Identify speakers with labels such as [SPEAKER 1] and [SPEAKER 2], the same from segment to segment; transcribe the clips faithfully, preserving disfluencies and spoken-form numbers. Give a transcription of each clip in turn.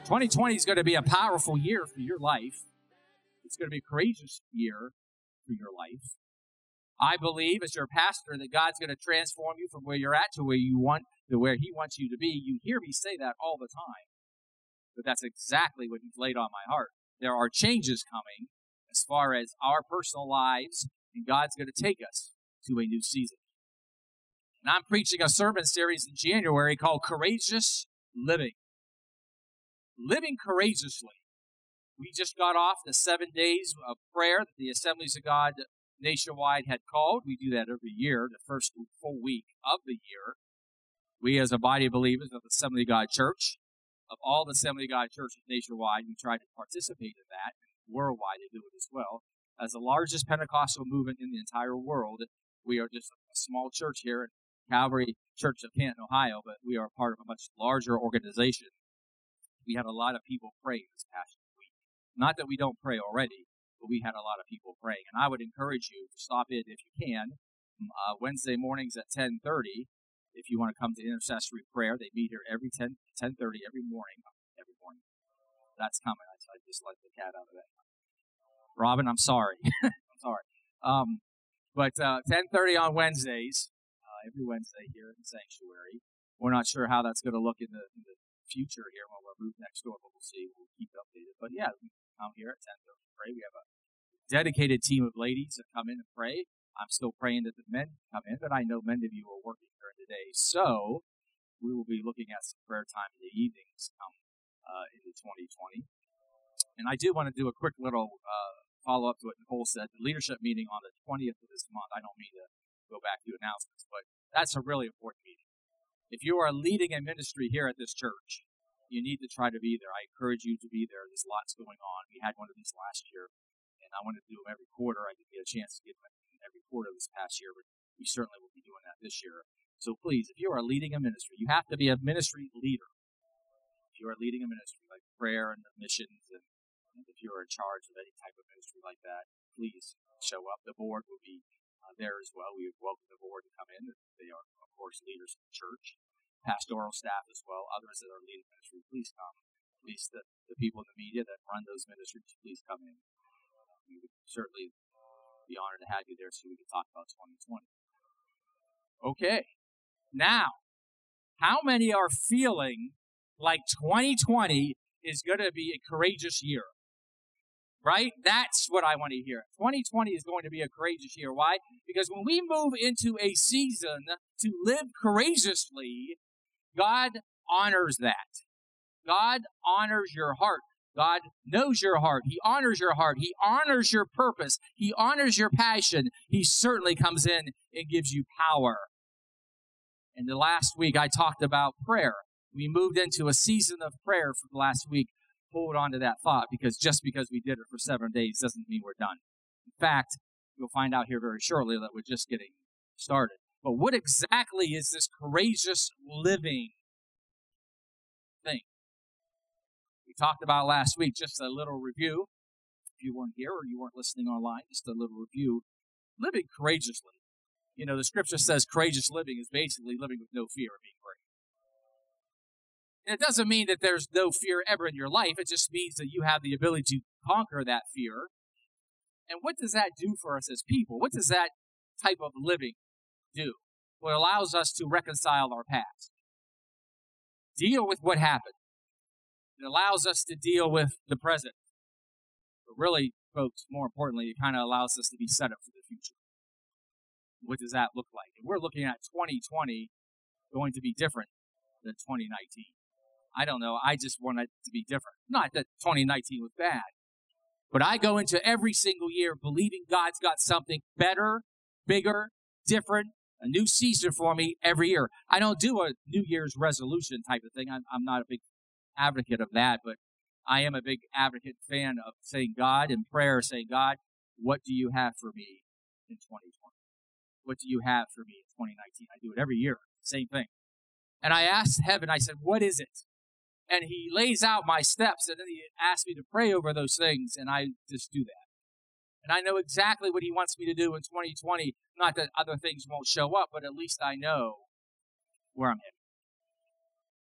[SPEAKER 1] twenty twenty is going to be a powerful year for your life. It's going to be a courageous year for your life. I believe, as your pastor, that God's going to transform you from where you're at to where you want, to where He wants you to be. You hear me say that all the time, but that's exactly what He's laid on my heart. There are changes coming as far as our personal lives, and God's going to take us to a new season. And I'm preaching a sermon series in January called Courageous Living. Living courageously. We just got off the seven days of prayer that the Assemblies of God nationwide had called. We do that every year, the first full week of the year. We, as a body of believers of the Assembly of God Church, of all the Assembly of God churches nationwide, we try to participate in that. Worldwide, they do it as well. As the largest Pentecostal movement in the entire world, we are just a small church here at Calvary Church of Canton, Ohio, but we are part of a much larger organization. We had a lot of people praying this past week. Not that we don't pray already, but we had a lot of people praying. And I would encourage you to stop in if you can. Uh, Wednesday mornings at ten thirty, if you want to come to intercessory prayer. They meet here every ten, ten thirty every morning. Every morning. That's coming. I, I just let the cat out of that. Robin, I'm sorry. I'm sorry. Um, but uh, ten thirty on Wednesdays, uh, every Wednesday here in the sanctuary. We're not sure how that's going to look in the, in the future here when we're moved next door, but we'll see. We'll keep you updated. But yeah, we come here at ten thirty to pray. We have a dedicated team of ladies that come in and pray. I'm still praying that the men come in, but I know many of you are working during the day. So we will be looking at some prayer time in the evenings come uh, into twenty twenty. And I do want to do a quick little uh, follow-up to what Nicole said. The leadership meeting on the twentieth of this month, I don't mean to go back to announcements, but that's a really important meeting. If you are leading a ministry here at this church, you need to try to be there. I encourage you to be there. There's lots going on. We had one of these last year, and I wanted to do them every quarter. I didn't get a chance to get them every quarter this past year, but we certainly will be doing that this year. So please, if you are leading a ministry, you have to be a ministry leader. If you are leading a ministry like prayer and the missions, and, and if you are in charge of any type of ministry like that, please show up. The board will be uh, there as well. We would welcome the board to come in. They are, of course, leaders of the church. Pastoral staff as well, others that are leading ministry, please come. Please, the, the people in the media that run those ministries, please come in. Uh, we would certainly be honored to have you there so we can talk about twenty twenty. Okay, now, how many are feeling like twenty twenty is going to be a courageous year? Right? That's what I want to hear. twenty twenty is going to be a courageous year. Why? Because when we move into a season to live courageously, God honors that. God honors your heart. God knows your heart. He honors your heart. He honors your purpose. He honors your passion. He certainly comes in and gives you power. And the last week I talked about prayer. We moved into a season of prayer for the last week. Hold on to that thought, because just because we did it for seven days doesn't mean we're done. In fact, you'll find out here very shortly that we're just getting started. But what exactly is this courageous living thing? We talked about last week, just a little review. If you weren't here or you weren't listening online, just a little review. Living courageously. You know, the scripture says courageous living is basically living with no fear of being brave. And it doesn't mean that there's no fear ever in your life. It just means that you have the ability to conquer that fear. And what does that do for us as people? What does that type of living do? Well, it allows us to reconcile our past. Deal with what happened. It allows us to deal with the present. But really, folks, more importantly, it kind of allows us to be set up for the future. What does that look like? And we're looking at twenty twenty going to be different than twenty nineteen. I don't know. I just want it to be different. Not that twenty nineteen was bad. But I go into every single year believing God's got something better, bigger, different, a new season for me every year. I don't do a New Year's resolution type of thing. I'm, I'm not a big advocate of that, but I am a big advocate fan of saying God in prayer, saying, God, what do you have for me in twenty twenty? What do you have for me in twenty nineteen? I do it every year, same thing. And I asked heaven, I said, what is it? And he lays out my steps, and then he asks me to pray over those things, and I just do that. And I know exactly what he wants me to do in twenty twenty. Not that other things won't show up, but at least I know where I'm headed.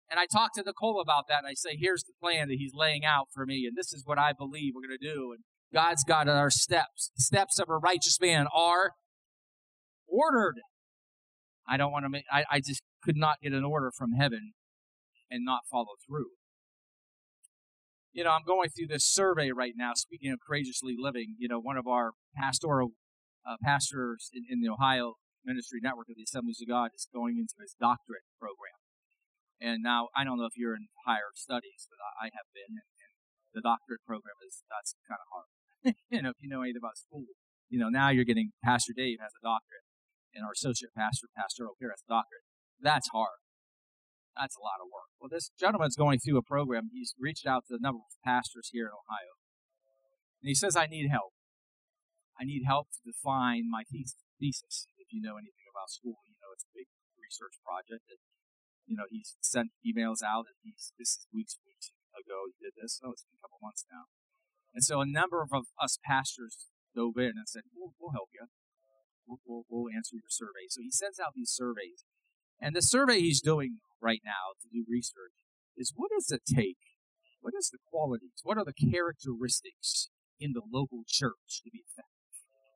[SPEAKER 1] And I talked to Nicole about that, and I say, here's the plan that he's laying out for me, and this is what I believe we're going to do. And God's got our steps. The steps of a righteous man are ordered. I don't want to make, I, I just could not get an order from heaven and not follow through. You know, I'm going through this survey right now, speaking of courageously living. You know, one of our pastoral uh, pastors in, in the Ohio Ministry Network of the Assemblies of God is going into his doctorate program. And now, I don't know if you're in higher studies, but I, I have been, and, and the doctorate program is, that's kind of hard. You know, if you know anything about school, you know, now you're getting, Pastor Dave has a doctorate, and our associate pastor, Pastor O'Hare, has a doctorate. That's hard. That's a lot of work. Well, this gentleman's going through a program. He's reached out to a number of pastors here in Ohio. And he says, I need help. I need help to define my thesis. If you know anything about school, you know it's a big research project. That, you know, he's sent emails out, and he's, this is weeks, weeks ago he did this. Oh, it's been a couple months now. And so a number of us pastors dove in and said, we'll, we'll help you. We'll, we'll, we'll answer your survey. So he sends out these surveys. And the survey he's doing right now to do research is, what does it take? What is the qualities? What are the characteristics in the local church to be effective?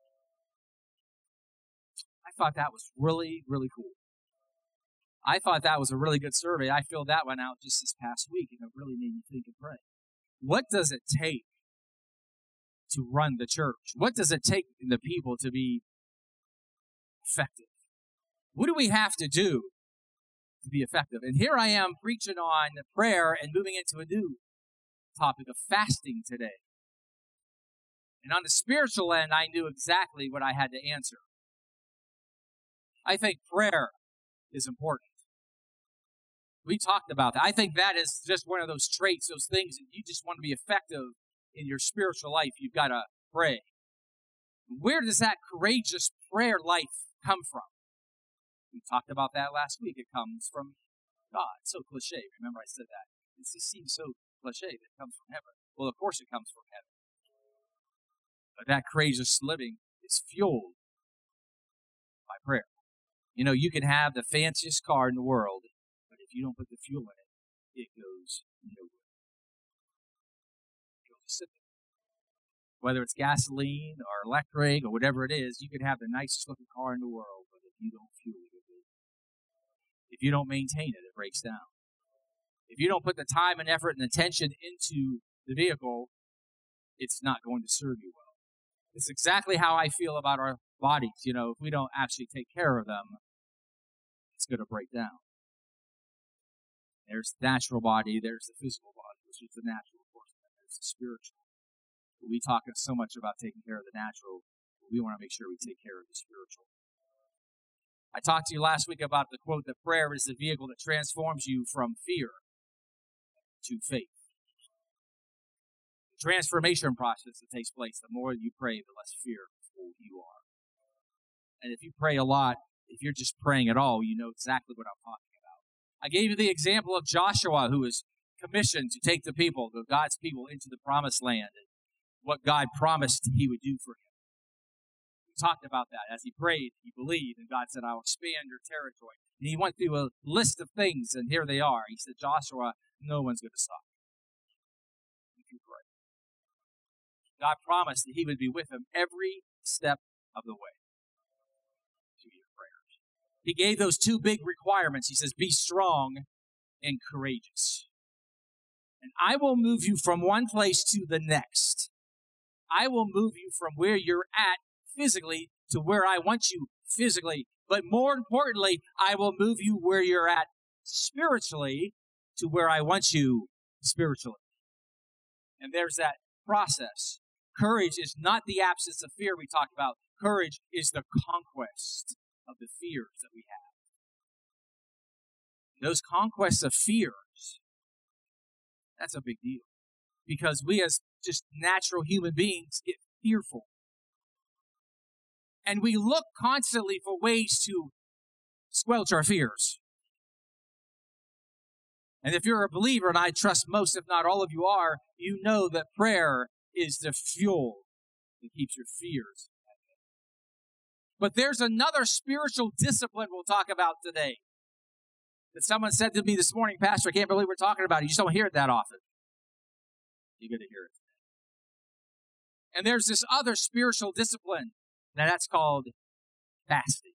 [SPEAKER 1] I thought that was really, really cool. I thought that was a really good survey. I filled that one out just this past week, and it really made me think and pray. What does it take to run the church? What does it take in the people to be effective? What do we have to do to be effective? And here I am preaching on prayer and moving into a new topic of fasting today. And on the spiritual end, I knew exactly what I had to answer. I think prayer is important. We talked about that. I think that is just one of those traits, those things that you just want to be effective in your spiritual life. You've got to pray. Where does that courageous prayer life come from? We talked about that last week. It comes from God. It's so cliche. Remember I said that. It just seems so cliche that it comes from heaven. Well, of course it comes from heaven. But that courageous living is fueled by prayer. You know, you can have the fanciest car in the world, but if you don't put the fuel in it, it goes nowhere. It goes to Whether it's gasoline or electric or whatever it is, you can have the nicest looking car in the world, but if you don't fuel it, if you don't maintain it, it breaks down. If you don't put the time and effort and attention into the vehicle, it's not going to serve you well. It's exactly how I feel about our bodies. You know, if we don't actually take care of them, it's going to break down. There's the natural body, there's the physical body, which is the natural, of course, and there's the spiritual. But we talk so much about taking care of the natural, but we want to make sure we take care of the spiritual. I talked to you last week about the quote that prayer is the vehicle that transforms you from fear to faith. The transformation process that takes place, the more you pray, the less fearful you are. And if you pray a lot, if you're just praying at all, you know exactly what I'm talking about. I gave you the example of Joshua, who was commissioned to take the people, the God's people, into the promised land, and what God promised he would do for him. We talked about that. As he prayed, he believed, and God said, I will expand your territory. And he went through a list of things, and here they are. He said, Joshua, no one's going to stop you if you pray. God promised that he would be with him every step of the way to your prayers. He gave those two big requirements. He says, be strong and courageous. And I will move you from one place to the next. I will move you from where you're at physically to where I want you physically. But more importantly, I will move you where you're at spiritually to where I want you spiritually. And there's that process. Courage is not the absence of fear we talked about. Courage is the conquest of the fears that we have. Those conquests of fears, that's a big deal. Because we as just natural human beings get fearful. And we look constantly for ways to squelch our fears. And if you're a believer, and I trust most, if not all of you are, you know that prayer is the fuel that keeps your fears at bay. But there's another spiritual discipline we'll talk about today. that someone said to me this morning, Pastor, I can't believe we're talking about it. You just don't hear it that often. You're going to hear it today. And there's this other spiritual discipline, and that's called fasting.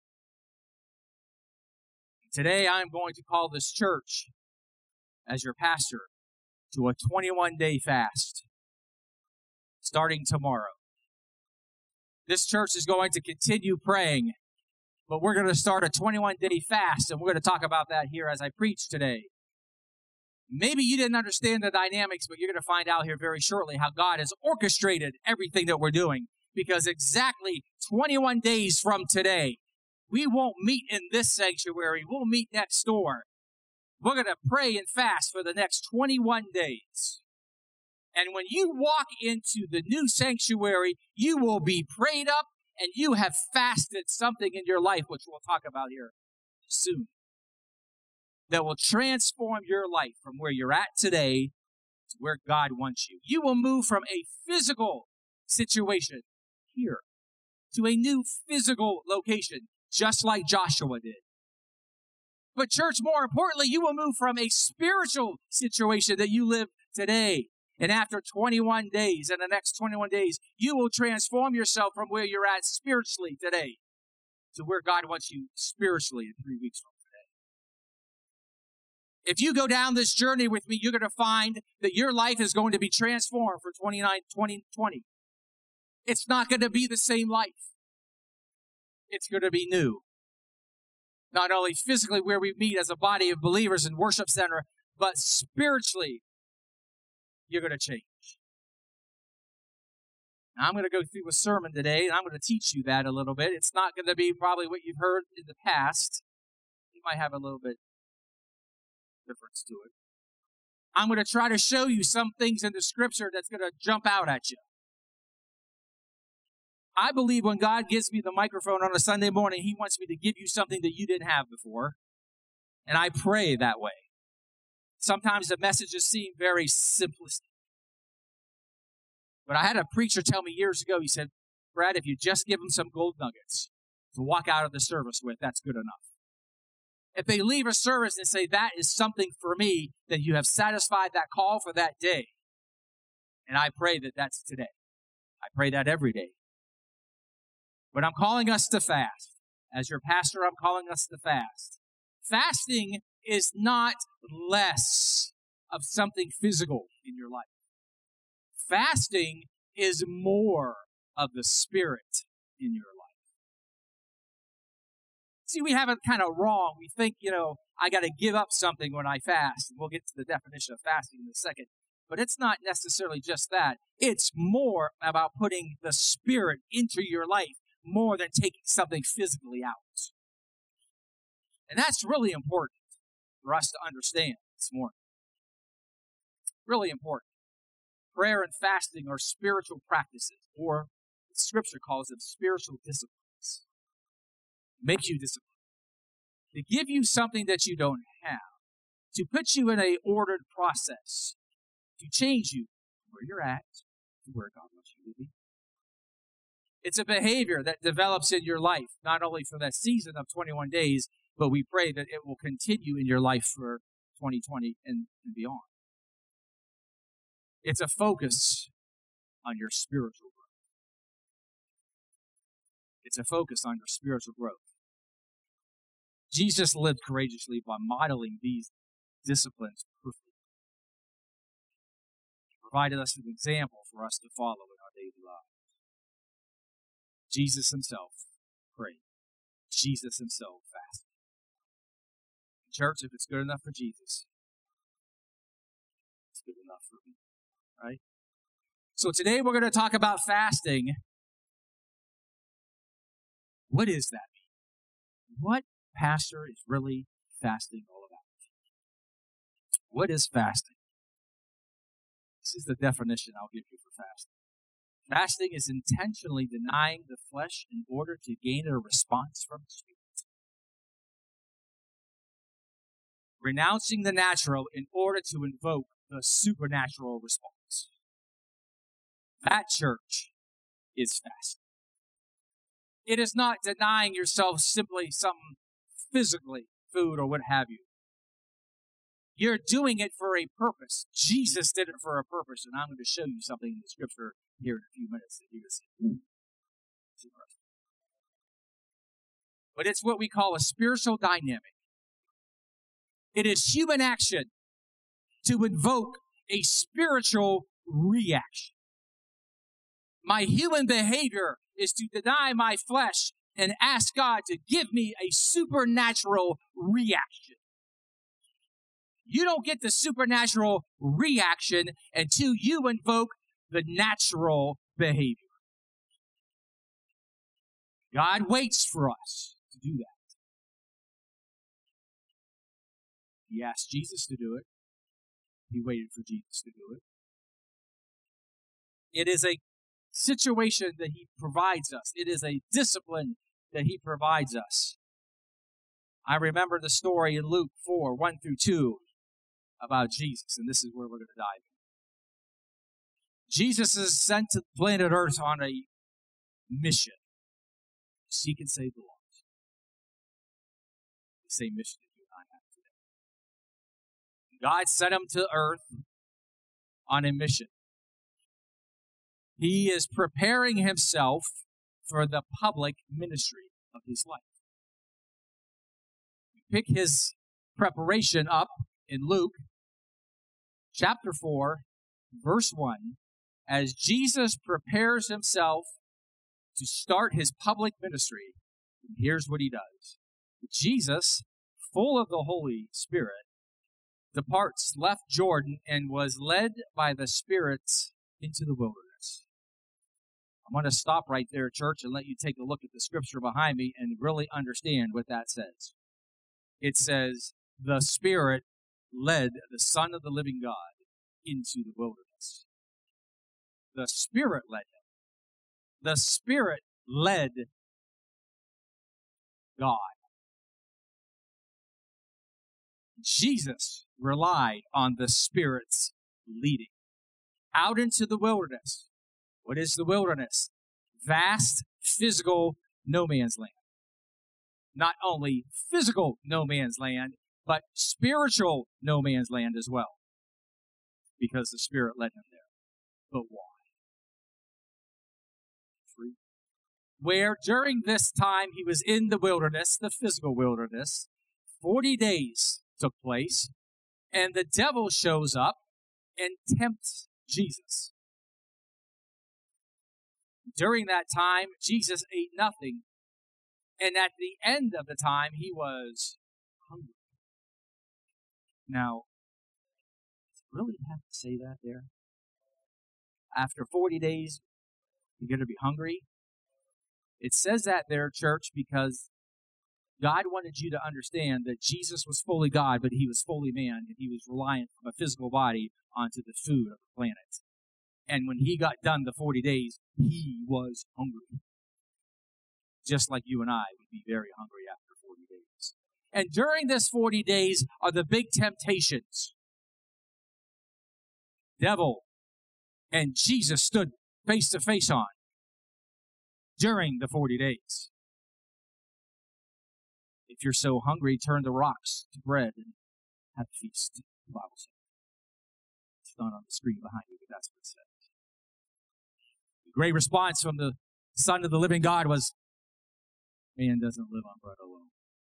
[SPEAKER 1] Today, I'm going to call this church, as your pastor, to a twenty-one day fast, starting tomorrow. This church is going to continue praying, but we're going to start a twenty-one day fast, and we're going to talk about that here as I preach today. Maybe you didn't understand the dynamics, but you're going to find out here very shortly how God has orchestrated everything that we're doing, because exactly twenty-one days from today, we won't meet in this sanctuary. We'll meet next door. We're going to pray and fast for the next twenty-one days. And when you walk into the new sanctuary, you will be prayed up and you have fasted something in your life, which we'll talk about here soon, that will transform your life from where you're at today to where God wants you. You will move from a physical situation here to a new physical location, just like Joshua did. But church, more importantly, you will move from a spiritual situation that you live today. And after twenty-one days, in the next twenty-one days, you will transform yourself from where you're at spiritually today to where God wants you spiritually in three weeks from today. If you go down this journey with me, you're going to find that your life is going to be transformed for twenty-nine, twenty twenty. It's not going to be the same life. It's going to be new. Not only physically where we meet as a body of believers in worship center, but spiritually, you're going to change. Now, I'm going to go through a sermon today, and I'm going to teach you that a little bit. It's not going to be probably what you've heard in the past. You might have a little bit difference to it. I'm going to try to show you some things in the Scripture that's going to jump out at you. I believe when God gives me the microphone on a Sunday morning, He wants me to give you something that you didn't have before. And I pray that way. Sometimes the messages seem very simplistic. But I had a preacher tell me years ago, he said, Brad, if you just give them some gold nuggets to walk out of the service with, that's good enough. If they leave a service and say, that is something for me, then you have satisfied that call for that day. And I pray that that's today. I pray that every day. But I'm calling us to fast. As your pastor, I'm calling us to fast. Fasting is not less of something physical in your life. Fasting is more of the Spirit in your life. See, we have it kind of wrong. We think, you know, I got to give up something when I fast. We'll get to the definition of fasting in a second. But it's not necessarily just that. It's more about putting the Spirit into your life more than taking something physically out. And that's really important for us to understand this morning. Really important. Prayer and fasting are spiritual practices, or the Scripture calls them spiritual disciplines. Make you disciplined. To give you something that you don't have. To put you in an ordered process. To change you from where you're at to where God wants you to be. It's a behavior that develops in your life, not only for that season of twenty-one days, but we pray that it will continue in your life for twenty twenty and, and beyond. It's a focus on your spiritual growth. It's a focus on your spiritual growth. Jesus lived courageously by modeling these disciplines perfectly. He provided us an example for us to follow in our daily lives. Jesus himself prayed. Jesus himself fasted. Church, if it's good enough for Jesus, it's good enough for me. Right? So today we're going to talk about fasting. What is that? What, Pastor, is really fasting all about? What is fasting? This is the definition I'll give you for fasting. Fasting is intentionally denying the flesh in order to gain a response from the Spirit. Renouncing the natural in order to invoke the supernatural response. That, church, is fasting. It is not denying yourself simply some physically, food or what have you. You're doing it for a purpose. Jesus did it for a purpose, and I'm going to show you something in the scripture here in a few minutes that you will see. But it's what we call a spiritual dynamic. It is human action to invoke a spiritual reaction. My human behavior is to deny my flesh and ask God to give me a supernatural reaction. You don't get the supernatural reaction until you invoke the natural behavior. God waits for us to do that. He asked Jesus to do it. He waited for Jesus to do it. It is a situation that he provides us. It is a discipline that he provides us. I remember the story in Luke four, one through two about Jesus, and this is where we're going to dive in. Jesus is sent to planet Earth on a mission. Seek and save the lost. The same mission that you and I have today. God sent him to Earth on a mission. He is preparing himself for the public ministry of his life. We pick his preparation up in Luke chapter four, verse one, as Jesus prepares himself to start his public ministry. Here's what he does. Jesus, full of the Holy Spirit, departs, left Jordan, and was led by the Spirit into the wilderness. I'm going to stop right there, church, and let you take a look at the scripture behind me and really understand what that says. It says, the Spirit led the Son of the living God into the wilderness. The Spirit led him. The Spirit led God. Jesus relied on the Spirit's leading. Out into the wilderness. What is the wilderness? Vast, physical no man's land. Not only physical no man's land, but spiritual no man's land as well. Because the Spirit led him there. But why? Free. Where during this time he was in the wilderness, the physical wilderness, forty days took place, and the devil shows up and tempts Jesus. During that time, Jesus ate nothing, and at the end of the time, he was hungry. Now, does it really have to say that there? After forty days, you're going to be hungry? It says that there, church, because God wanted you to understand that Jesus was fully God, but he was fully man, and he was reliant from a physical body onto the food of the planet. And when he got done the forty days, he was hungry. Just like you and I would be very hungry after forty days. And during this forty days are the big temptations. Devil and Jesus stood face to face on during the forty days. If you're so hungry, turn the rocks to bread and have a feast, the Bible says. It's not on the screen behind you, but that's what it says. The great response from the Son of the living God was, man doesn't live on bread alone,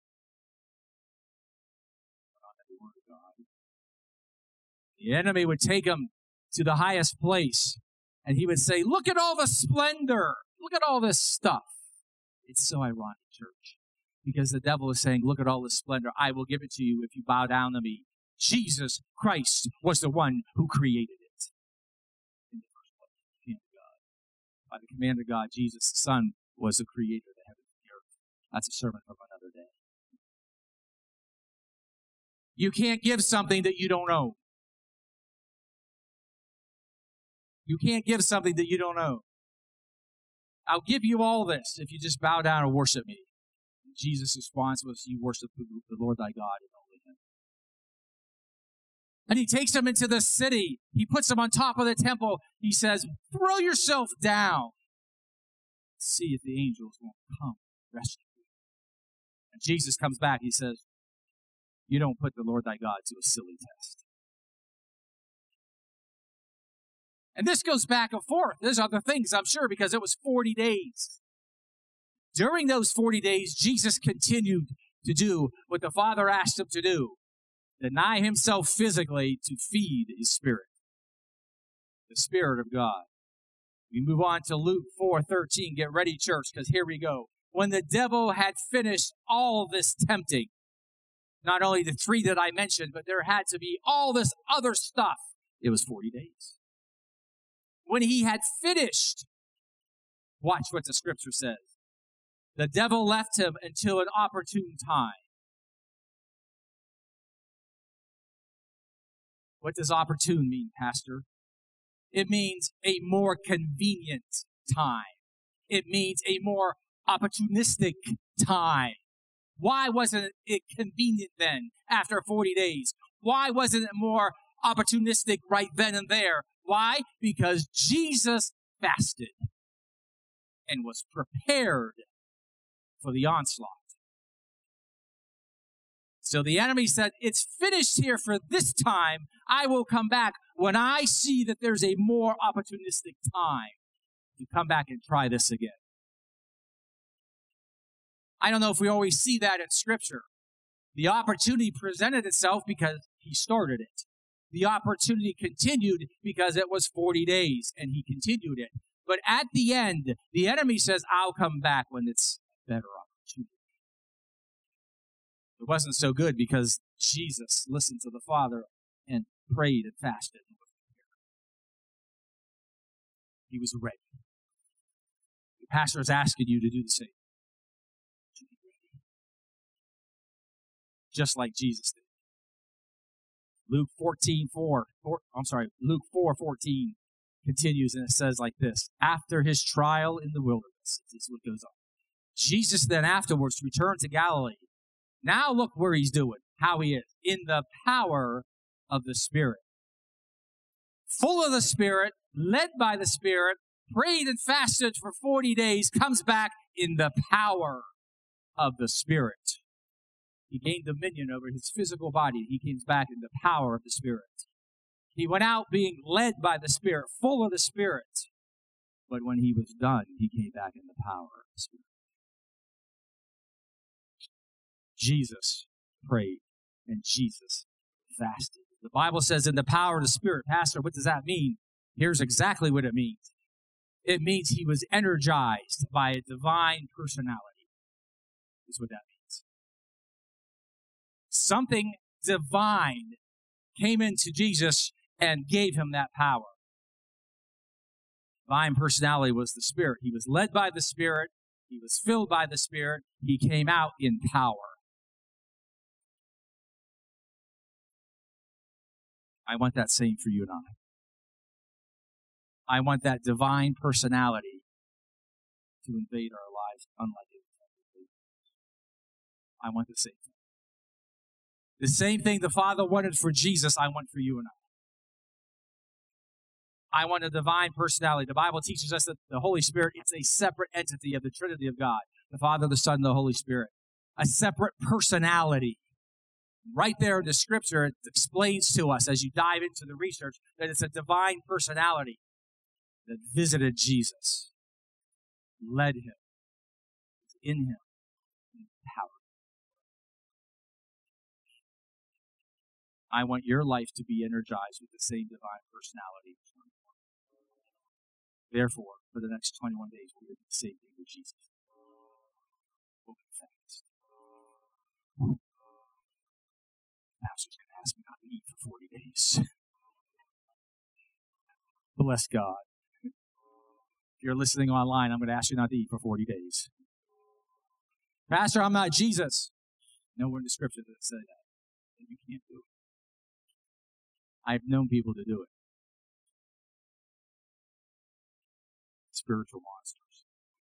[SPEAKER 1] but on every word of God. The enemy would take him to the highest place, and he would say, look at all the splendor. Look at all this stuff. It's so ironic, church. Because the devil is saying, look at all this splendor. I will give it to you if you bow down to me. Jesus Christ was the one who created it. In the first place, the command of God. By the command of God, Jesus, the Son, was the creator of the heavens and the earth. That's a sermon for another day. You can't give something that you don't own. You can't give something that you don't own. I'll give you all this if you just bow down and worship me. Jesus' response was, you worship the Lord thy God and only him. And he takes him into the city. He puts him on top of the temple. He says, throw yourself down. See if the angels won't come rescue you. And Jesus comes back. He says, You don't put the Lord thy God to a silly test. And this goes back and forth. There's other things, I'm sure, because it was forty days. During those forty days, Jesus continued to do what the Father asked him to do. Deny himself physically to feed his spirit. The Spirit of God. We move on to Luke four thirteen. Get ready, church, because here we go. When the devil had finished all this tempting, not only the three that I mentioned, but there had to be all this other stuff. It was forty days. When he had finished, watch what the scripture says. The devil left him until an opportune time. What does opportune mean, Pastor? It means a more convenient time. It means a more opportunistic time. Why wasn't it convenient then after forty days? Why wasn't it more opportunistic right then and there? Why? Because Jesus fasted and was prepared for the onslaught. So the enemy said, it's finished here for this time. I will come back when I see that there's a more opportunistic time to come back and try this again. I don't know if we always see that in Scripture. The opportunity presented itself because he started it. The opportunity continued because it was forty days, and he continued it. But at the end, the enemy says, I'll come back when it's a better opportunity. It wasn't so good because Jesus listened to the Father and prayed and fasted. He was ready. The pastor is asking you to do the same. Just like Jesus did. Luke fourteen four, four, I'm sorry, Luke four fourteen continues and it says like this. After his trial in the wilderness, this is what goes on. Jesus then afterwards returned to Galilee. Now look where he's doing, how he is, in the power of the Spirit. Full of the Spirit, led by the Spirit, prayed and fasted for forty days, comes back in the power of the Spirit. He gained dominion over his physical body. He came back in the power of the Spirit. He went out being led by the Spirit, full of the Spirit. But when he was done, he came back in the power of the Spirit. Jesus prayed and Jesus fasted. The Bible says in the power of the Spirit. Pastor, what does that mean? Here's exactly what it means. It means he was energized by a divine personality. That's what that means. Something divine came into Jesus and gave him that power. Divine personality was the Spirit. He was led by the Spirit. He was filled by the Spirit. He came out in power. I want that same for you and I. I want that divine personality to invade our lives unlike it. I want the same thing. The same thing the Father wanted for Jesus, I want for you and I. I want a divine personality. The Bible teaches us that the Holy Spirit is a separate entity of the Trinity of God. The Father, the Son, and the Holy Spirit. A separate personality. Right there in the Scripture, it explains to us as you dive into the research that it's a divine personality that visited Jesus, led him, in him, empowered. I want your life to be energized with the same divine personality. Therefore, for the next twenty-one days, we're going to do the same thing with Jesus. We'll be fast. The pastor's going to ask me not to eat for forty days. Bless God. If you're listening online, I'm going to ask you not to eat for forty days. Pastor, I'm not Jesus. Nowhere in the Scripture does it say that. You can't do it. I've known people to do it. Spiritual monsters.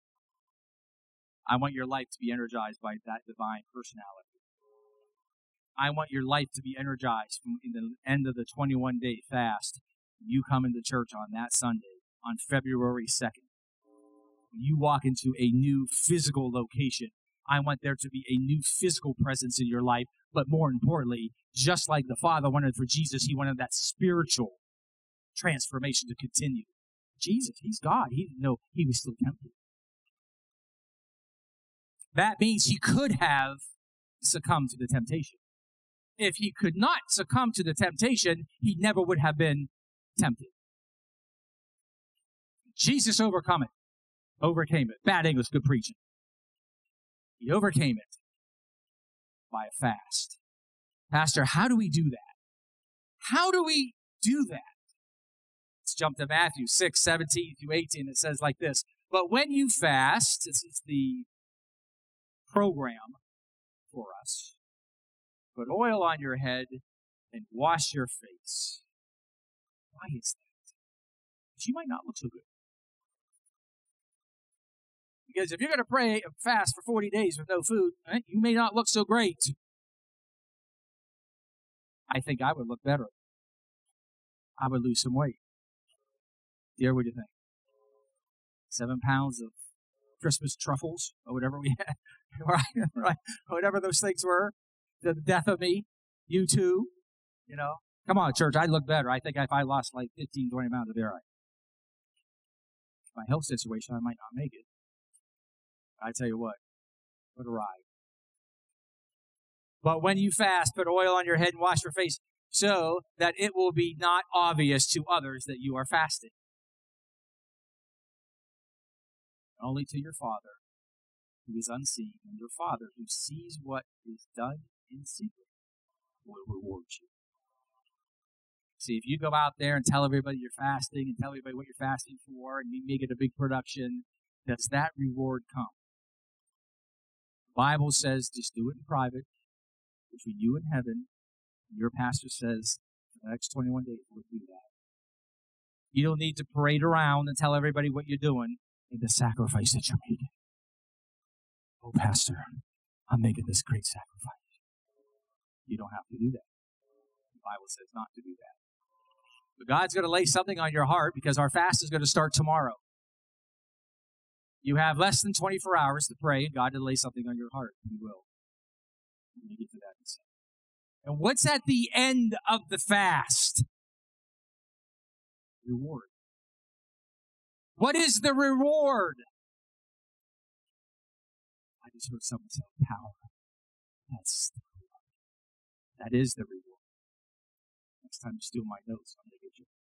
[SPEAKER 1] I want your life to be energized by that divine personality. I want your life to be energized from in the end of the twenty-one day fast. You come into church on that Sunday, on February second. You walk into a new physical location. I want there to be a new physical presence in your life. But more importantly, just like the Father wanted for Jesus, he wanted that spiritual transformation to continue. Jesus, he's God. He didn't know he was still tempted. That means he could have succumbed to the temptation. If he could not succumb to the temptation, he never would have been tempted. Jesus overcome it. Overcame it. Bad English, good preaching. He overcame it by a fast. Pastor, how do we do that? How do we do that? Let's jump to Matthew six, seventeen through eighteen. It says like this. But when you fast, this is the program for us. Put oil on your head and wash your face. Why is that? Because you might not look so good. Because if you're going to pray fast for forty days with no food, right, you may not look so great. I think I would look better. I would lose some weight. Dear, what do you think? Seven pounds of Christmas truffles or whatever we had, right? Right? Whatever those things were. The death of me. You too. You know. Come on, church. I'd look better. I think if I lost like fifteen, twenty pounds of hair, my health situation, I might not make it. I tell you what, what a ride. But when you fast, put oil on your head and wash your face so that it will be not obvious to others that you are fasting. Only to your Father who is unseen, and your Father who sees what is done in secret will reward you. See, if you go out there and tell everybody you're fasting and tell everybody what you're fasting for and you make it a big production, does that reward come? The Bible says just do it in private between you and heaven. And your pastor says the next twenty-one days we'll do that. You don't need to parade around and tell everybody what you're doing in the sacrifice that you're making. Oh, Pastor, I'm making this great sacrifice. You don't have to do that. The Bible says not to do that. But God's going to lay something on your heart because our fast is going to start tomorrow. You have less than twenty-four hours to pray, and God will lay something on your heart. He will. We're going to get to that in a second. And what's at the end of the fast? Reward. What is the reward? I just heard someone say power. That's the reward. That is the reward. Next time you steal my notes, I'm going to get you.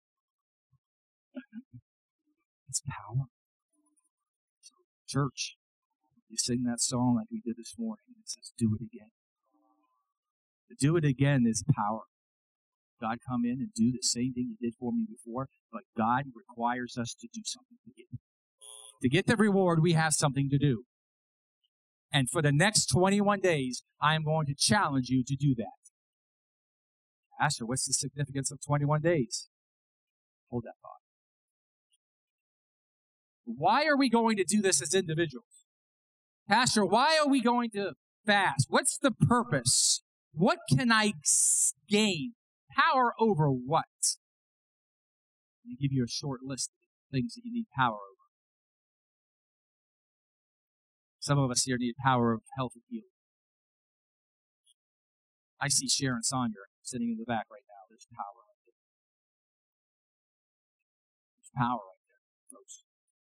[SPEAKER 1] It's power. Church, you sing that song like we did this morning. It says, do it again. To do it again is power. God come in and do the same thing He did for me before, but God requires us to do something to get it. To get the reward, we have something to do. And for the next twenty-one days, I am going to challenge you to do that. Pastor, what's the significance of twenty-one days? Hold that thought. Why are we going to do this as individuals? Pastor, why are we going to fast? What's the purpose? What can I gain? Power over what? Let me give you a short list of things that you need power over. Some of us here need power of health and healing. I see Sharon Saunders sitting in the back right now. There's power right there. There's power right there, folks.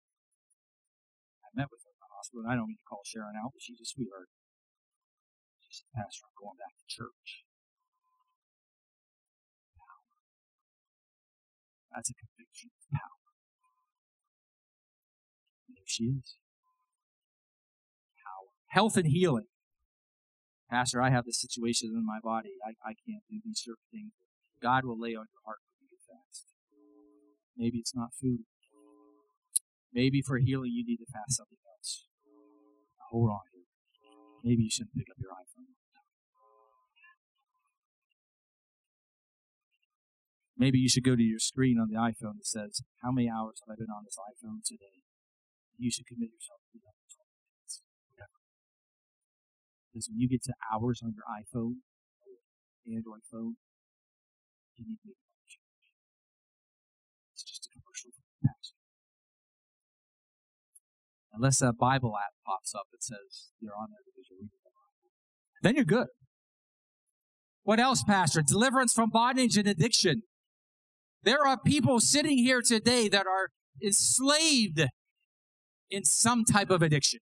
[SPEAKER 1] I met with her in the hospital, and I don't mean to call Sharon out, but she's a sweetheart. She's a pastor. I'm going back to church. Power. That's a conviction of power. And there she is. Power. Health and healing. Pastor, I have this situation in my body. I, I can't do these certain things. God will lay on your heart when you get fast. Maybe it's not food. Maybe for healing you need to fast something else. Now, hold on here. Maybe you shouldn't pick up your iPhone. Maybe you should go to your screen on the iPhone that says, how many hours have I been on this iPhone today? You should commit yourself to that for twenty minutes. Whatever. Because when you get to hours on your iPhone, or Android phone, you need to make a change. It's just a commercial for the pastor. Unless a Bible app pops up that says you're on there because you're reading the Bible. Then you're good. What else, Pastor? Deliverance from bondage and addiction. There are people sitting here today that are enslaved in some type of addiction.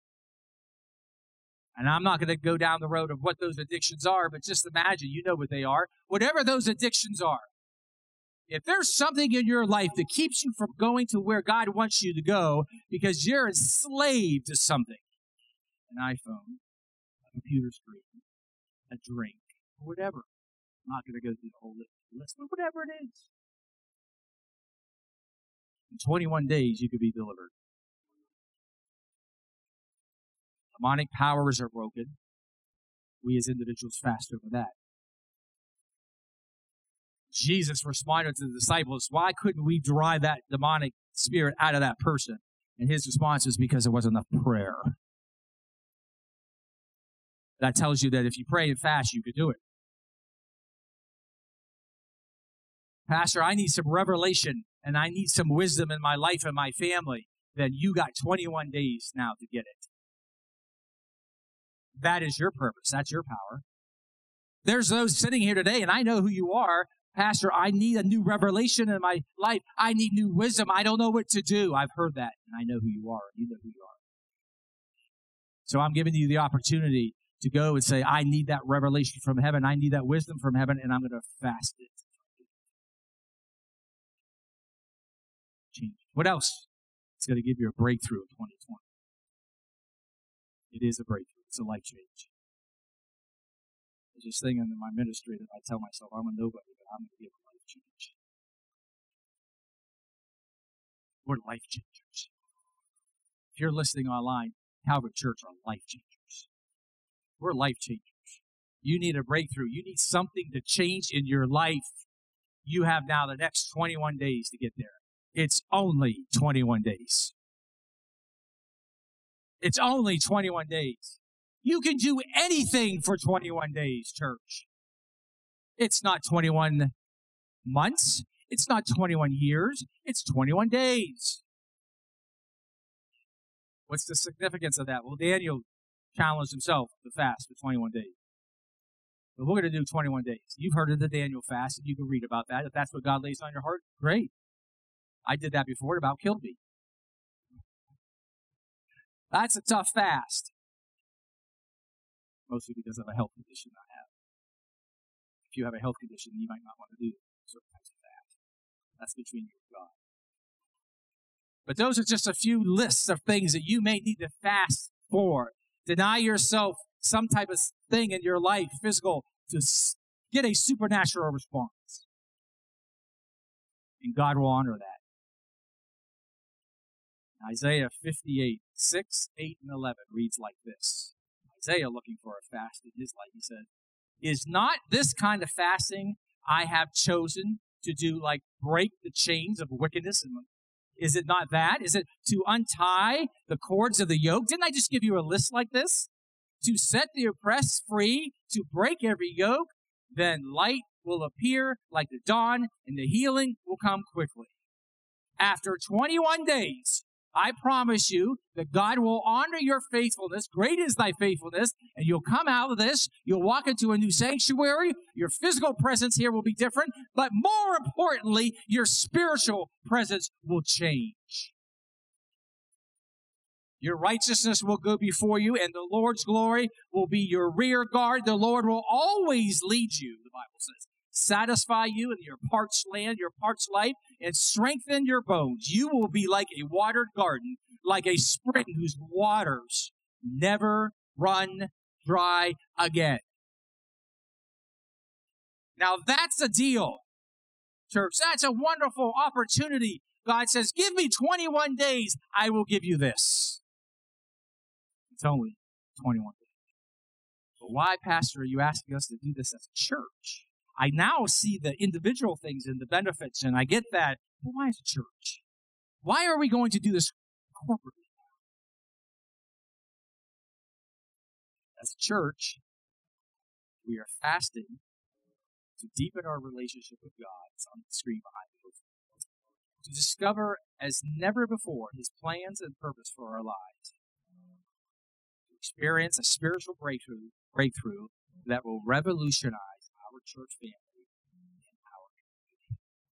[SPEAKER 1] And I'm not going to go down the road of what those addictions are, but just imagine, you know what they are. Whatever those addictions are, if there's something in your life that keeps you from going to where God wants you to go because you're enslaved to something, an iPhone, a computer screen, a drink, or whatever. I'm not going to go through the whole list, but whatever it is. In twenty-one days, you could be delivered. Demonic powers are broken. We as individuals fast over that. Jesus responded to the disciples, why couldn't we drive that demonic spirit out of that person? And his response is because there wasn't enough prayer. That tells you that if you pray and fast, you could do it. Pastor, I need some revelation and I need some wisdom in my life and my family. Then you got twenty-one days now to get it. That is your purpose. That's your power. There's those sitting here today, and I know who you are. Pastor, I need a new revelation in my life. I need new wisdom. I don't know what to do. I've heard that, and I know who you are. You know who you are. So I'm giving you the opportunity to go and say, I need that revelation from heaven. I need that wisdom from heaven, and I'm going to fast it. Change. What else? It's going to give you a breakthrough in twenty twenty. It is a breakthrough. It's a life change. There's this thing in my ministry that I tell myself, I'm a nobody, but I'm going to give a life change. We're life changers. If you're listening online, Calvary Church are life changers. We're life changers. You need a breakthrough. You need something to change in your life. You have now the next twenty-one days to get there. It's only twenty-one days. It's only twenty-one days. You can do anything for twenty-one days, church. It's not twenty-one months. It's not twenty-one years. It's twenty-one days. What's the significance of that? Well, Daniel challenged himself to fast for twenty-one days. But we're going to do twenty-one days. You've heard of the Daniel fast, and you can read about that. If that's what God lays on your heart, great. I did that before. It about killed me. That's a tough fast. Mostly because of a health condition I have. If you have a health condition, you might not want to do certain types of fast. That's between you and God. But those are just a few lists of things that you may need to fast for. Deny yourself some type of thing in your life, physical, to get a supernatural response. And God will honor that. Isaiah fifty-eight, six, eight, and eleven reads like this. Isaiah, looking for a fast in his life, he said, is not this kind of fasting I have chosen to do, like break the chains of wickedness? And is it not that? Is it to untie the cords of the yoke? Didn't I just give you a list like this? To set the oppressed free, to break every yoke? Then light will appear like the dawn, and the healing will come quickly. After twenty-one days, I promise you that God will honor your faithfulness. Great is thy faithfulness. And you'll come out of this. You'll walk into a new sanctuary. Your physical presence here will be different. But more importantly, your spiritual presence will change. Your righteousness will go before you, and the Lord's glory will be your rear guard. The Lord will always lead you, the Bible says. Satisfy you in your parched land, your parched life, and strengthen your bones. You will be like a watered garden, like a spring whose waters never run dry again. Now that's a deal, church. That's a wonderful opportunity. God says, give me twenty-one days, I will give you this. It's only twenty-one days. But why, Pastor, are you asking us to do this as a church? I now see the individual things and the benefits, and I get that. But why is a church? Why are we going to do this corporately? As a church, we are fasting to deepen our relationship with God. It's on the screen behind me. to discover as never before His plans and purpose for our lives. To experience a spiritual breakthrough, breakthrough that will revolutionize our church family and our community.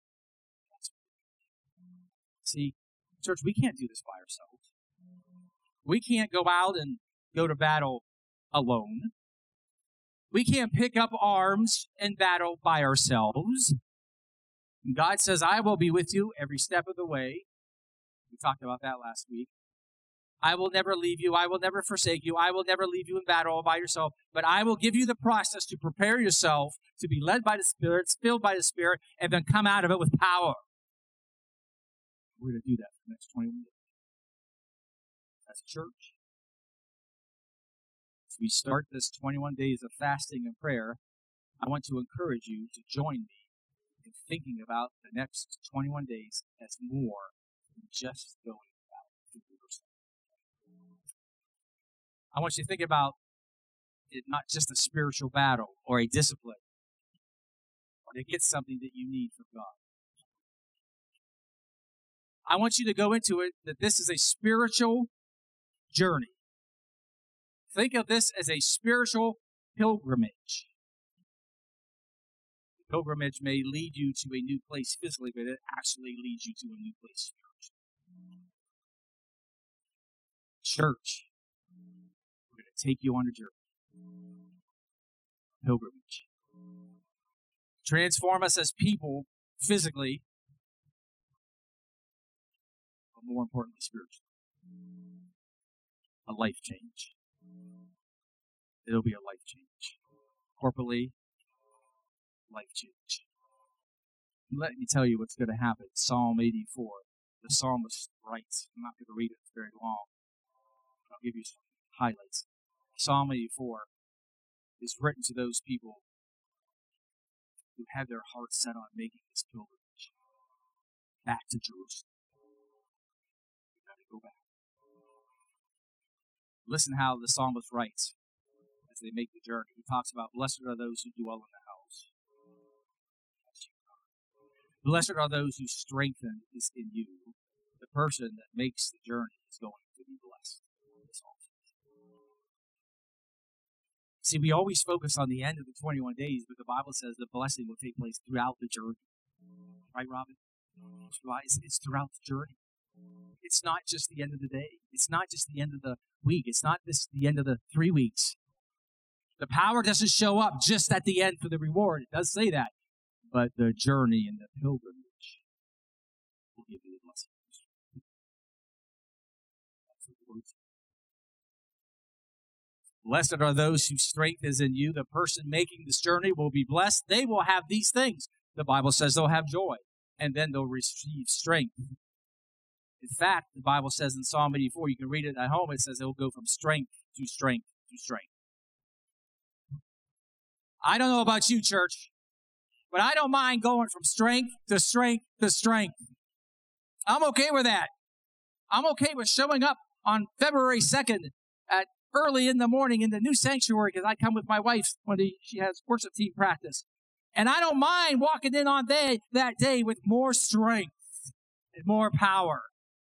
[SPEAKER 1] See, church, we can't do this by ourselves. We can't go out and go to battle alone. We can't pick up arms and battle by ourselves. And God says, I will be with you every step of the way. We talked about that last week. I will never leave you. I will never forsake you. I will never leave you in battle all by yourself. But I will give you the process to prepare yourself to be led by the Spirit, filled by the Spirit, and then come out of it with power. We're going to do that for the next twenty-one days. As a church. As we start this twenty-one days of fasting and prayer, I want to encourage you to join me in thinking about the next twenty-one days as more than just going about through yourself. I want you to think about it not just a spiritual battle or a discipline, or to get something that you need from God. I want you to go into it that this is a spiritual journey. Think of this as a spiritual pilgrimage. The pilgrimage may lead you to a new place physically, but it actually leads you to a new place spiritually. Church, we're going to take you on a journey. Pilgrimage. Transform us as people physically, but more importantly, spiritually. A life change. It'll be a life change. Corporately, life change. Let me tell you what's going to happen. Psalm eighty-four. The psalmist writes. I'm not going to read it. It's very long. I'll give you some highlights. Psalm eighty-four is written to those people who have their hearts set on making this pilgrimage back to Jerusalem. We've got to go back. Listen how the psalmist writes as they make the journey. He talks about, blessed are those who dwell in the house. Blessed are those whose strength is in you. The person that makes the journey is going to be blessed. See, we always focus on the end of the twenty-one days, but the Bible says the blessing will take place throughout the journey. Right, Robin? It's, it's throughout the journey. It's not just the end of the day. It's not just the end of the week. It's not just the end of the three weeks. The power doesn't show up just at the end for the reward. It does say that. But the journey and the pilgrimage will give you the blessing. That's what the word says. Blessed are those whose strength is in you. The person making this journey will be blessed. They will have these things. The Bible says they'll have joy, and then they'll receive strength. In fact, the Bible says in Psalm eighty-four, you can read it at home, it says it will go from strength to strength to strength. I don't know about you, church, but I don't mind going from strength to strength to strength. I'm okay with that. I'm okay with showing up on February second at early in the morning in the new sanctuary because I come with my wife when the, she has worship team practice. And I don't mind walking in on day, that day with more strength and more power.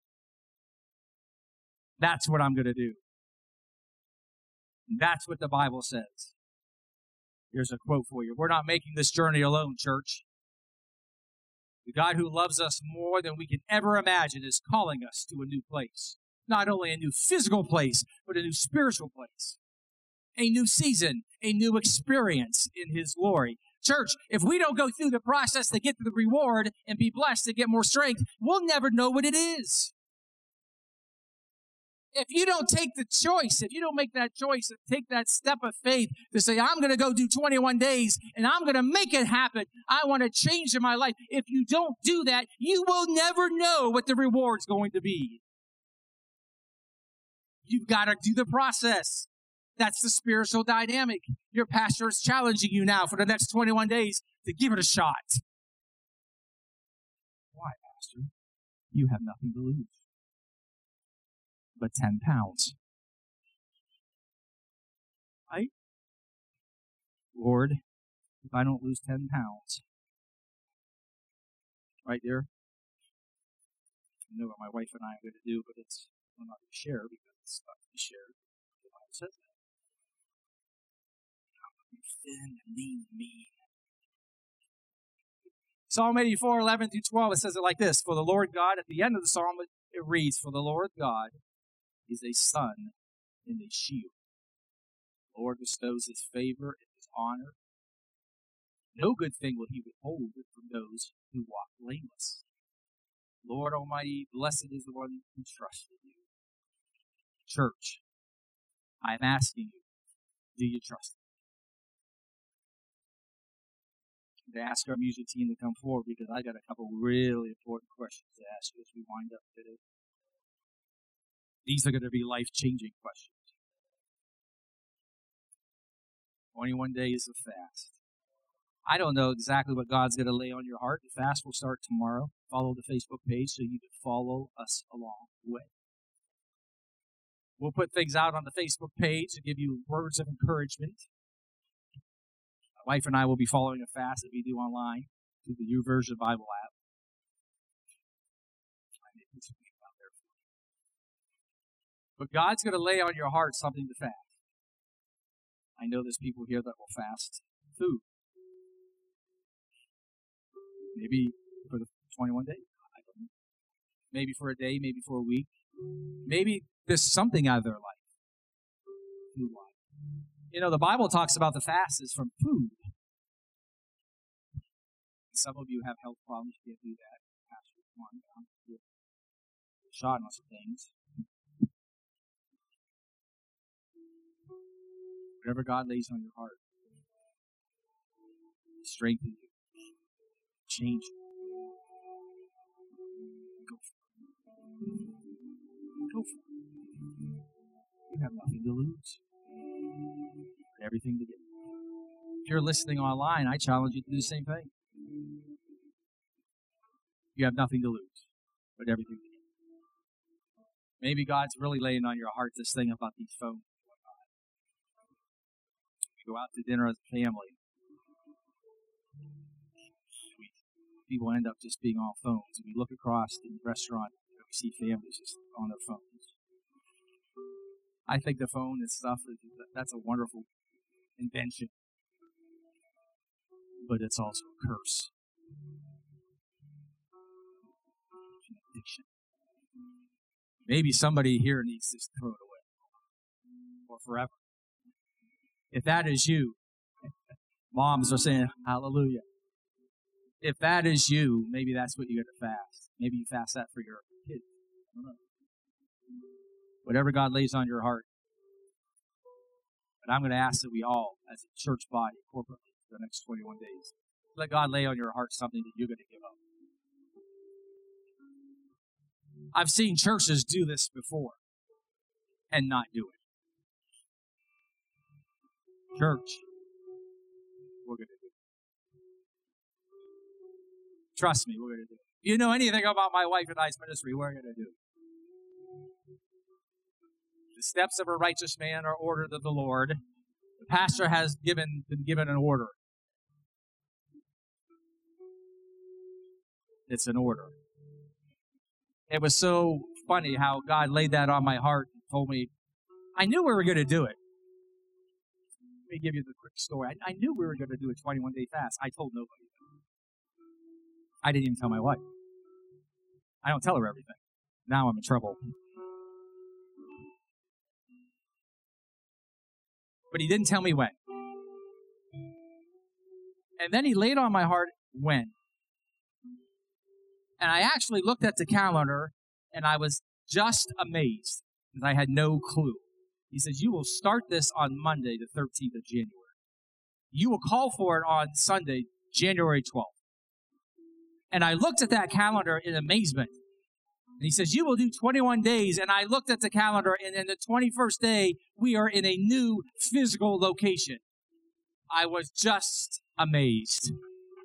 [SPEAKER 1] That's what I'm going to do. That's what the Bible says. Here's a quote for you. We're not making this journey alone, church. The God who loves us more than we can ever imagine is calling us to a new place. Not only a new physical place, but a new spiritual place. A new season, a new experience in His glory. Church, if we don't go through the process to get to the reward and be blessed to get more strength, we'll never know what it is. If you don't take the choice, if you don't make that choice and take that step of faith to say, I'm going to go do twenty-one days and I'm going to make it happen. I want to change in my life. If you don't do that, you will never know what the reward's going to be. You've got to do the process. That's the spiritual dynamic. Your pastor is challenging you now for the next twenty-one days to give it a shot. Why, Pastor? You have nothing to lose but ten pounds. Right? Lord, if I don't lose ten pounds, right there, I know what my wife and I are going to do, but it's I'm not going to share because it's not going to be shared. The Bible says that. I'm going to be thin and lean and mean. Psalm eighty-four, eleven through twelve, it says it like this. For the Lord God, at the end of the psalm, it reads, for the Lord God is a sun and a shield. The Lord bestows his favor and his honor. No good thing will he withhold from those who walk blameless. Lord Almighty, blessed is the one who trusts in you. Church, I'm asking you, do you trust him? To ask our music team to come forward because I got a couple really important questions to ask you as we wind up today. These are going to be life-changing questions. twenty-one days of fast. I don't know exactly what God's going to lay on your heart. The fast will start tomorrow. Follow the Facebook page so you can follow us along the way. We'll put things out on the Facebook page to give you words of encouragement. My wife and I will be following a fast that we do online through the YouVersion Bible app. I may put something out there for you. But God's going to lay on your heart something to fast. I know there's people here that will fast food. Maybe for the twenty-one days. I don't know. Maybe for a day, maybe for a week. Maybe there's something out of their life. Food-wise. You know, the Bible talks about the fast is from food. Some of you have health problems. You can't do that. Pastor, come on down. Get a shot on some things. Whatever God lays on your heart, strengthen you, change you. Go for it. Go for it. You have nothing to lose. Everything to get. If you're listening online, I challenge you to do the same thing. You have nothing to lose, but everything to get. Maybe God's really laying on your heart this thing about these phones. We go out to dinner as a family. We, people end up just being on phones. We look across the restaurant and we see families just on their phones. I think the phone and stuff, that's a wonderful invention. But it's also a curse. It's an addiction. Maybe somebody here needs to throw it away. Or forever. If that is you, moms are saying, hallelujah. If that is you, maybe that's what you're going to fast. Maybe you fast that for your kids. I don't know. Whatever God lays on your heart. But I'm going to ask that we all, as a church body, corporately, for the next twenty-one days, let God lay on your heart something that you're going to give up. I've seen churches do this before and not do it. Church, we're going to do it. Trust me, we're going to do it. If you know anything about my wife and I's ministry, we're going to do it. The steps of a righteous man are ordered of the Lord. The pastor has given been given an order. It's an order. It was so funny how God laid that on my heart and told me, I knew we were going to do it. Let me give you the quick story. I, I knew we were going to do a twenty-one day fast. I told nobody. I didn't even tell my wife. I don't tell her everything. Now I'm in trouble. But he didn't tell me when. And then he laid on my heart when. And I actually looked at the calendar, and I was just amazed, because I had no clue. He says, you will start this on Monday, the thirteenth of January. You will call for it on Sunday, January twelfth. And I looked at that calendar in amazement. And he says, you will do twenty-one days. And I looked at the calendar, and in the twenty-first day, we are in a new physical location. I was just amazed.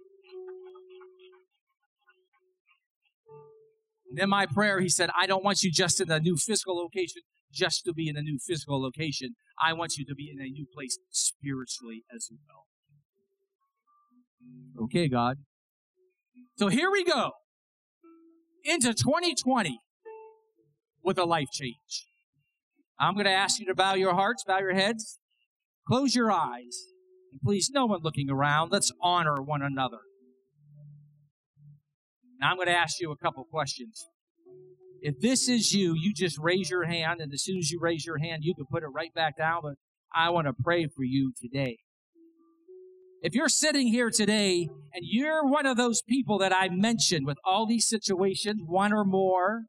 [SPEAKER 1] And in my prayer, he said, I don't want you just in a new physical location, just to be in a new physical location. I want you to be in a new place spiritually as well. Okay, God. So here we go. into twenty twenty with a life change. I'm going to ask you to bow your hearts, bow your heads, close your eyes, and please, no one looking around. Let's honor one another. Now, I'm going to ask you a couple questions. If this is you, you just raise your hand, and as soon as you raise your hand, you can put it right back down, but I want to pray for you today. If you're sitting here today, and you're one of those people that I mentioned with all these situations, one or more,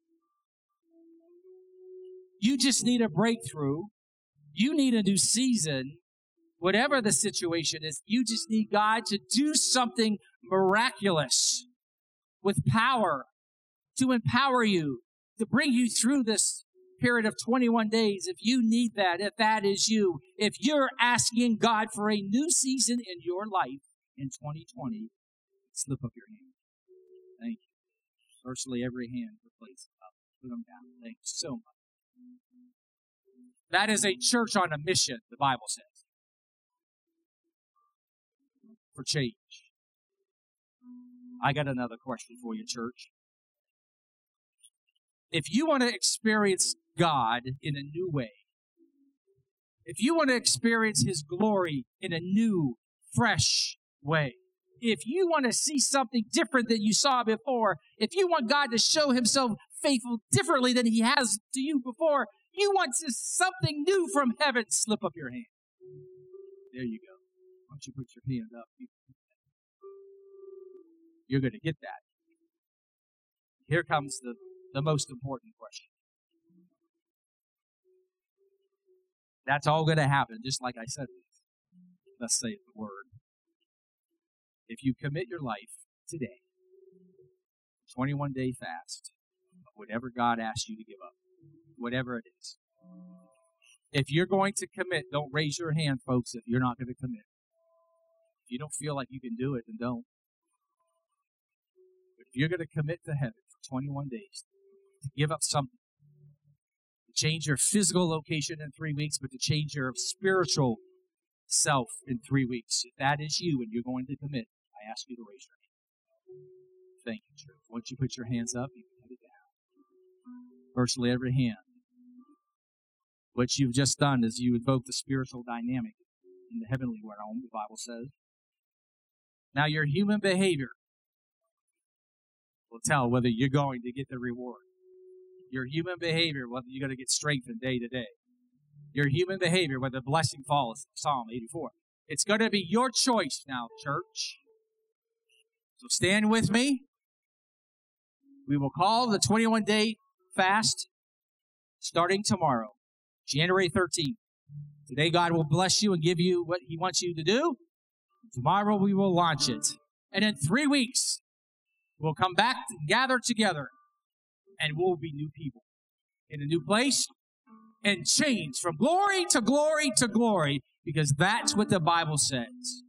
[SPEAKER 1] you just need a breakthrough, you need a new season, whatever the situation is, you just need God to do something miraculous with power, to empower you, to bring you through this period of twenty-one days. If you need that, if that is you, if you're asking God for a new season in your life in twenty twenty, slip up your hand. Thank you. Virtually every hand, replace them up. Put them down. Thank you so much. That is a church on a mission, the Bible says, for change. I got another question for you, church. If you want to experience God in a new way, if you want to experience His glory in a new, fresh way, if you want to see something different than you saw before, if you want God to show Himself faithful differently than He has to you before, you want something new from heaven, slip up your hand. There you go. Why don't you put your hand up? You're going to get that. Here comes the, the most important question. That's all going to happen, just like I said. Let's say the word. If you commit your life today, twenty-one day fast, whatever God asks you to give up, whatever it is. If you're going to commit, don't raise your hand, folks, if you're not going to commit. If you don't feel like you can do it, then don't. But if you're going to commit to heaven for twenty-one days, to give up something, to change your physical location in three weeks, but to change your spiritual self in three weeks, if that is you and you're going to commit, I ask you to raise your hand. Thank you, church. Once you put your hands up, you can put it down. Virtually every hand. What you've just done is you invoke the spiritual dynamic in the heavenly realm, the Bible says. Now, your human behavior will tell whether you're going to get the reward. Your human behavior, whether you're going to get strengthened day to day. Your human behavior, whether blessing falls, Psalm eighty-four. It's going to be your choice now, church. So stand with me. We will call the twenty-one day fast starting tomorrow, January thirteenth. Today, God will bless you and give you what He wants you to do. Tomorrow, we will launch it. And in three weeks, we'll come back and gather together, and we'll be new people in a new place and change from glory to glory to glory, because that's what the Bible says.